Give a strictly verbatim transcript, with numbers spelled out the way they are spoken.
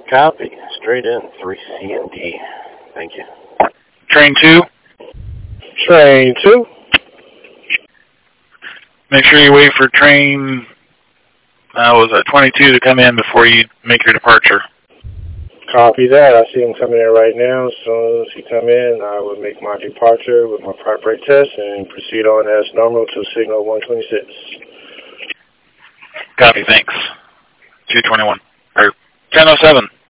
Copy. Straight in, three C and D. Thank you. Train two. Train two. Make sure you wait for train, uh, was it twenty-two to come in before you make your departure. Copy that. I see him coming in right now. As soon as he come in, I will make my departure with my part break test and proceed on as normal to signal one twenty-six. Copy, thanks. two twenty-one. Or ten oh seven.